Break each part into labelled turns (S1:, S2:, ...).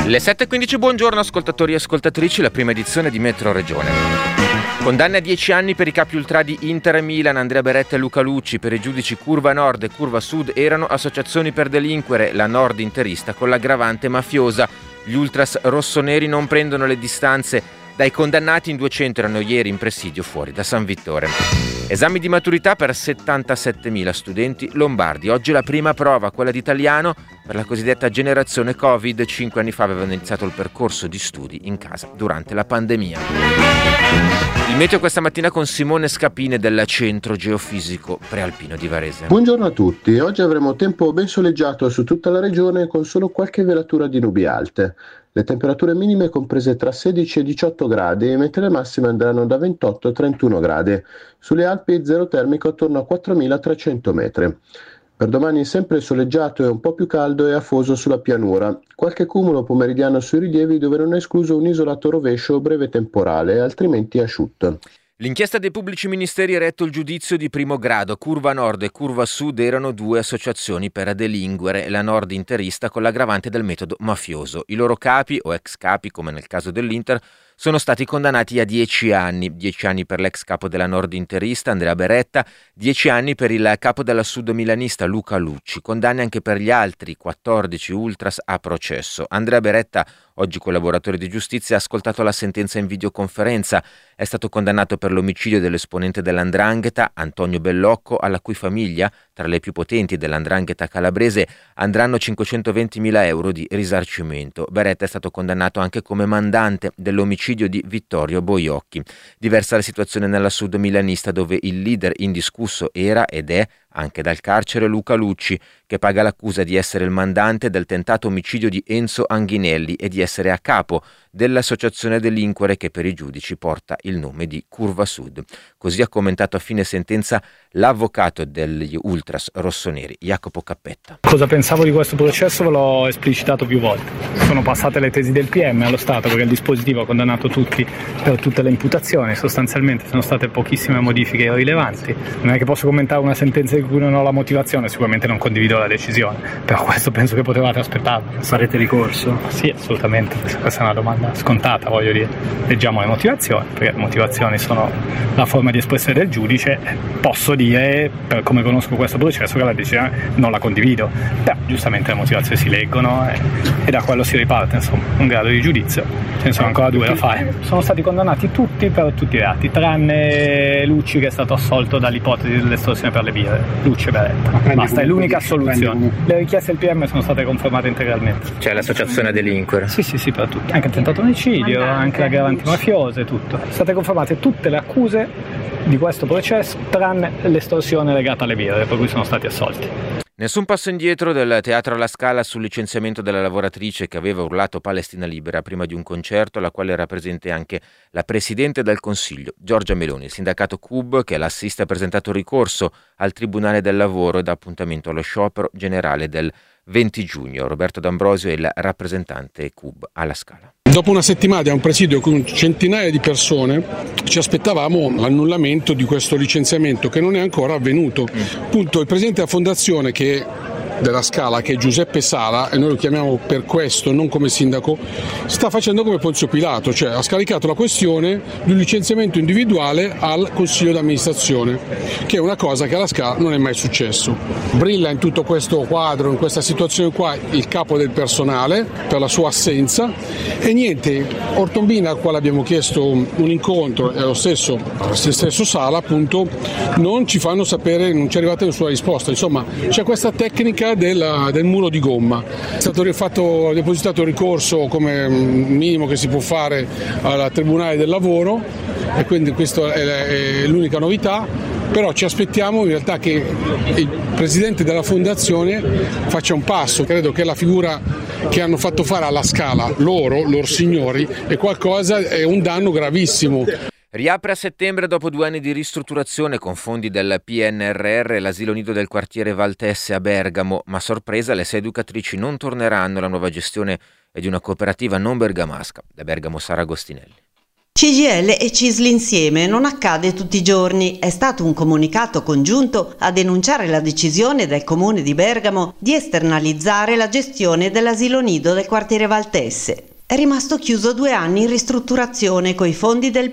S1: Le 7.15, buongiorno ascoltatori e ascoltatrici, la prima edizione di Metro Regione. Condanne a 10 anni per i capi ultra di Inter e Milan, Andrea Beretta e Luca Lucci. Per i giudici Curva Nord e Curva Sud erano associazioni per delinquere, la Nord interista con l'aggravante mafiosa. Gli ultras rossoneri non prendono le distanze dai condannati, in 200 erano ieri in presidio fuori da San Vittore. Esami di maturità per 77.000 studenti lombardi. Oggi la prima prova, quella di italiano, per la cosiddetta generazione Covid. 5 anni fa avevano iniziato il percorso di studi in casa durante la pandemia. Il meteo questa mattina con Simone Scapine del Centro Geofisico Prealpino di Varese.
S2: Buongiorno a tutti, oggi avremo tempo ben soleggiato su tutta la regione con solo qualche velatura di nubi alte. Le temperature minime comprese tra 16 e 18 gradi, mentre le massime andranno da 28 a 31 gradi. Sulle Alpi zero termico attorno a 4.300 metri. Per domani sempre soleggiato e un po' più caldo e afoso sulla pianura. Qualche cumulo pomeridiano sui rilievi dove non è escluso un isolato rovescio breve temporale, altrimenti asciutto.
S1: L'inchiesta dei pubblici ministeri ha retto il giudizio di primo grado. Curva Nord e Curva Sud erano due associazioni per delinquere, la Nord interista con l'aggravante del metodo mafioso. I loro capi, o ex capi come nel caso dell'Inter, sono stati condannati a 10 anni. 10 anni per l'ex capo della Nord interista, Andrea Beretta, 10 anni per il capo della Sud milanista, Luca Lucci. Condanne anche per gli altri 14 ultras a processo. Andrea Beretta, oggi collaboratore di giustizia, ha ascoltato la sentenza in videoconferenza. È stato condannato per l'omicidio dell'esponente dell''ndrangheta, Antonio Bellocco, alla cui famiglia, tra le più potenti dell''ndrangheta calabrese, andranno 520.000 euro di risarcimento. Beretta è stato condannato anche come mandante dell'omicidio di Vittorio Boiocchi. Diversa la situazione nella Sud milanista, dove il leader indiscusso era ed è anche dal carcere Luca Lucci, che paga l'accusa di essere il mandante del tentato omicidio di Enzo Anghinelli e di essere a capo dell'associazione delinquere che per i giudici porta il nome di Curva Sud. Così ha commentato a fine sentenza l'avvocato degli ultras rossoneri, Jacopo Cappetta.
S3: Cosa pensavo di questo processo ve l'ho esplicitato più volte. Sono passate le tesi del PM allo Stato, perché il dispositivo ha condannato tutti per tutte le imputazioni. Sostanzialmente sono state pochissime modifiche irrilevanti. Non è che posso commentare una sentenza di cui non ho la motivazione, sicuramente non condivido la decisione, però questo penso che potevate aspettarvi.
S4: Farete ricorso?
S3: Sì, assolutamente, questa è una domanda scontata, voglio dire. Leggiamo le motivazioni, perché le motivazioni sono la forma di espressione del giudice. Posso dire, per come conosco questo processo, che la decisione non la condivido, però giustamente le motivazioni si leggono e da quello si riparte, insomma, un grado di giudizio. Ce ne sono ancora due da fare. Sono stati condannati tutti per tutti i reati, tranne Lucci, che è stato assolto dall'ipotesi dell'estorsione per le birre. Lucci e Beretta. Basta, è l'unica soluzione. Le richieste del PM sono state confermate integralmente.
S1: C'è l'associazione a delinquere?
S3: Sì, per tutti. Anche il tentato omicidio, anche le aggravanti mafiose, tutto. Sono state confermate tutte le accuse di questo processo, tranne l'estorsione legata alle birre, per cui sono stati assolti.
S1: Nessun passo indietro del Teatro alla Scala sul licenziamento della lavoratrice che aveva urlato Palestina libera prima di un concerto alla quale era presente anche la Presidente del Consiglio, Giorgia Meloni. Il sindacato CUB, che l'assiste, ha presentato ricorso al Tribunale del Lavoro e dà appuntamento allo sciopero generale del 20 giugno. Roberto D'Ambrosio è il rappresentante CUB alla Scala.
S5: Dopo una settimana di un presidio con centinaia di persone ci aspettavamo l'annullamento di questo licenziamento che non è ancora avvenuto. Appunto, il presidente della fondazione della Scala, che è Giuseppe Sala, e noi lo chiamiamo per questo, non come sindaco, sta facendo come Ponzio Pilato, cioè ha scaricato la questione di un licenziamento individuale al Consiglio d'amministrazione, che è una cosa che alla Scala non è mai successo. Brilla in tutto questo quadro, in questa situazione qua, il capo del personale per la sua assenza e niente, Ortombina, al quale abbiamo chiesto un incontro, e lo stesso Sala, appunto, non ci fanno sapere, non ci è arrivata nessuna risposta. Insomma, c'è questa tecnica del muro di gomma. È stato depositato ricorso come minimo che si può fare al Tribunale del Lavoro e quindi questa è l'unica novità, però ci aspettiamo in realtà che il presidente della fondazione faccia un passo. Credo che la figura che hanno fatto fare alla Scala loro signori è un danno gravissimo.
S1: Riapre a settembre dopo 2 anni di ristrutturazione con fondi del PNRR l'asilo nido del quartiere Valtesse a Bergamo, ma sorpresa, le 6 educatrici non torneranno. La nuova gestione è di una cooperativa non bergamasca. Da Bergamo Sara Agostinelli.
S4: CGIL e CISL insieme non accade tutti i giorni. È stato un comunicato congiunto a denunciare la decisione del comune di Bergamo di esternalizzare la gestione dell'asilo nido del quartiere Valtesse. È rimasto chiuso 2 anni in ristrutturazione coi fondi del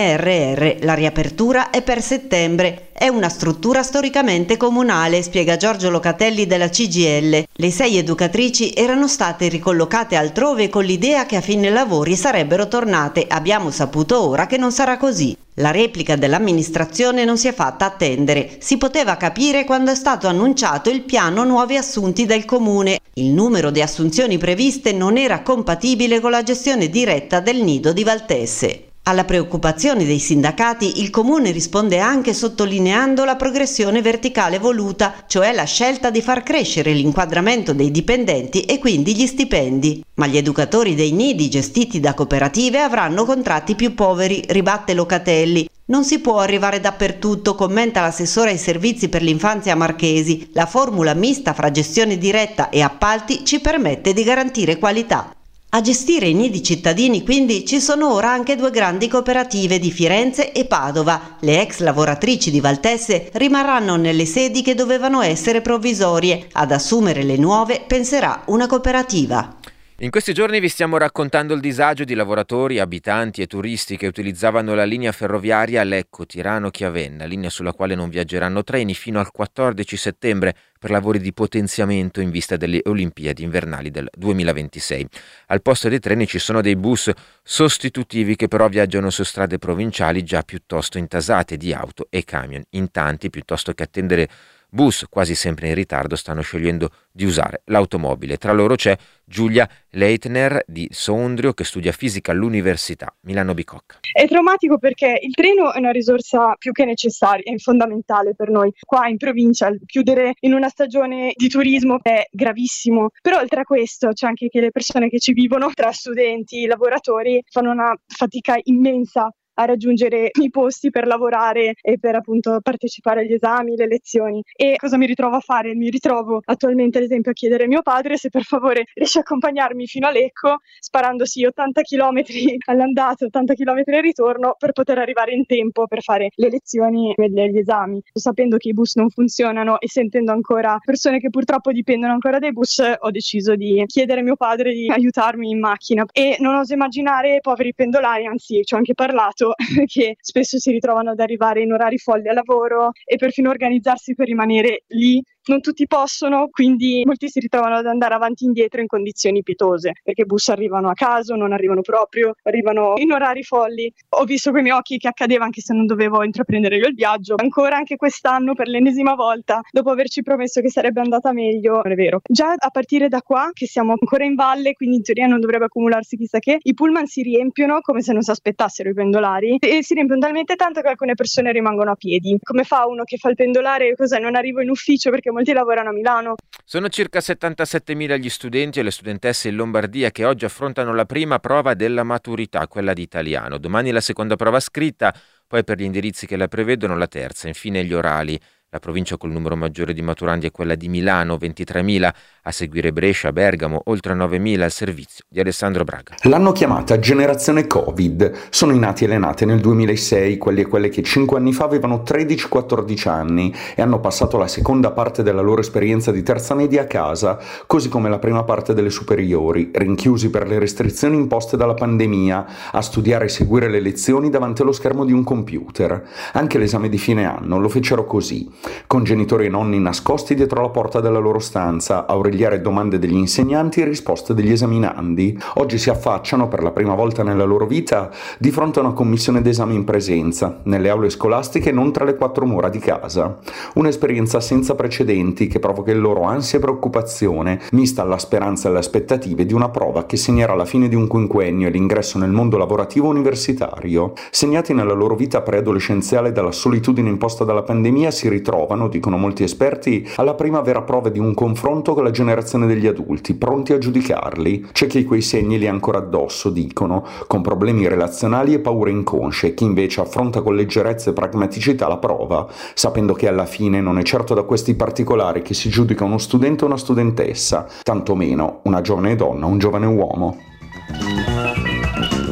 S4: PNRR. La riapertura è per settembre. È una struttura storicamente comunale, spiega Giorgio Locatelli della CGIL. Le 6 educatrici erano state ricollocate altrove con l'idea che a fine lavori sarebbero tornate. Abbiamo saputo ora che non sarà così. La replica dell'amministrazione non si è fatta attendere. Si poteva capire quando è stato annunciato il piano nuovi assunti del comune. Il numero di assunzioni previste non era compatibile con la gestione diretta del nido di Valtesse. Alla preoccupazione dei sindacati il comune risponde anche sottolineando la progressione verticale voluta, cioè la scelta di far crescere l'inquadramento dei dipendenti e quindi gli stipendi. Ma gli educatori dei nidi gestiti da cooperative avranno contratti più poveri, ribatte Locatelli. Non si può arrivare dappertutto, commenta l'assessore ai servizi per l'infanzia Marchesi. La formula mista fra gestione diretta e appalti ci permette di garantire qualità. A gestire i nidi cittadini quindi ci sono ora anche 2 grandi cooperative di Firenze e Padova. Le ex lavoratrici di Valtesse rimarranno nelle sedi che dovevano essere provvisorie. Ad assumere le nuove penserà una cooperativa.
S1: In questi giorni vi stiamo raccontando il disagio di lavoratori, abitanti e turisti che utilizzavano la linea ferroviaria Lecco-Tirano-Chiavenna, linea sulla quale non viaggeranno treni fino al 14 settembre per lavori di potenziamento in vista delle Olimpiadi invernali del 2026. Al posto dei treni ci sono dei bus sostitutivi che però viaggiano su strade provinciali già piuttosto intasate di auto e camion. In tanti, piuttosto che attendere bus quasi sempre in ritardo, stanno scegliendo di usare l'automobile. Tra loro c'è Giulia Leitner di Sondrio che studia fisica all'Università Milano Bicocca.
S6: È traumatico perché il treno è una risorsa più che necessaria, è fondamentale per noi. Qua in provincia chiudere in una stagione di turismo è gravissimo, però oltre a questo c'è anche che le persone che ci vivono, tra studenti, lavoratori, fanno una fatica immensa a raggiungere i posti per lavorare e per appunto partecipare agli esami, le lezioni. E cosa mi ritrovo a fare? Mi ritrovo attualmente ad esempio a chiedere a mio padre se per favore riesce a accompagnarmi fino a Lecco sparandosi 80 km all'andata, 80 km al ritorno per poter arrivare in tempo per fare le lezioni e gli esami. Sapendo che i bus non funzionano e sentendo ancora persone che purtroppo dipendono ancora dai bus, ho deciso di chiedere a mio padre di aiutarmi in macchina e non oso immaginare poveri pendolari, anzi ci ho anche parlato, che spesso si ritrovano ad arrivare in orari folli al lavoro e perfino organizzarsi per rimanere lì. Non tutti possono, quindi molti si ritrovano ad andare avanti e indietro in condizioni pietose, perché i bus arrivano a caso, non arrivano proprio, arrivano in orari folli. Ho visto con i miei occhi che accadeva anche se non dovevo intraprendere io il viaggio. Ancora anche quest'anno, per l'ennesima volta, dopo averci promesso che sarebbe andata meglio, non è vero. Già a partire da qua, che siamo ancora in valle, quindi in teoria non dovrebbe accumularsi chissà che, i pullman si riempiono come se non si aspettassero i pendolari e si riempiono talmente tanto che alcune persone rimangono a piedi. Come fa uno che fa il pendolare? Cos'è? Non arrivo in ufficio perché molti lavorano a Milano.
S1: Sono circa 77.000 gli studenti e le studentesse in Lombardia che oggi affrontano la prima prova della maturità, quella di italiano. Domani la seconda prova scritta, poi per gli indirizzi che la prevedono la terza, infine gli orali. La provincia col numero maggiore di maturandi è quella di Milano, 23.000, a seguire Brescia, Bergamo, oltre 9.000 al servizio di Alessandro Braga.
S7: L'hanno chiamata generazione Covid. Sono i nati e le nate nel 2006, quelli e quelle che 5 anni fa avevano 13-14 anni e hanno passato la seconda parte della loro esperienza di terza media a casa, così come la prima parte delle superiori, rinchiusi per le restrizioni imposte dalla pandemia, a studiare e seguire le lezioni davanti allo schermo di un computer. Anche l'esame di fine anno lo fecero così, con genitori e nonni nascosti dietro la porta della loro stanza, a origliare domande degli insegnanti e risposte degli esaminandi. Oggi si affacciano per la prima volta nella loro vita di fronte a una commissione d'esame in presenza, nelle aule scolastiche non tra le 4 mura di casa. Un'esperienza senza precedenti che provoca il loro ansia e preoccupazione, mista alla speranza e alle aspettative di una prova che segnerà la fine di un quinquennio e l'ingresso nel mondo lavorativo universitario. Segnati nella loro vita preadolescenziale dalla solitudine imposta dalla pandemia, si ritrovano, dicono molti esperti, alla prima vera prova di un confronto con la generazione degli adulti, pronti a giudicarli. C'è chi quei segni li ha ancora addosso, dicono, con problemi relazionali e paure inconsce, chi invece affronta con leggerezza e pragmaticità la prova, sapendo che alla fine non è certo da questi particolari che si giudica uno studente o una studentessa, tantomeno una giovane donna o un giovane uomo.
S1: È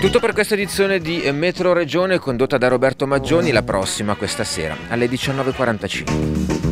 S1: Tutto per questa edizione di Metro Regione condotta da Roberto Maggioni, la prossima questa sera alle 19:45.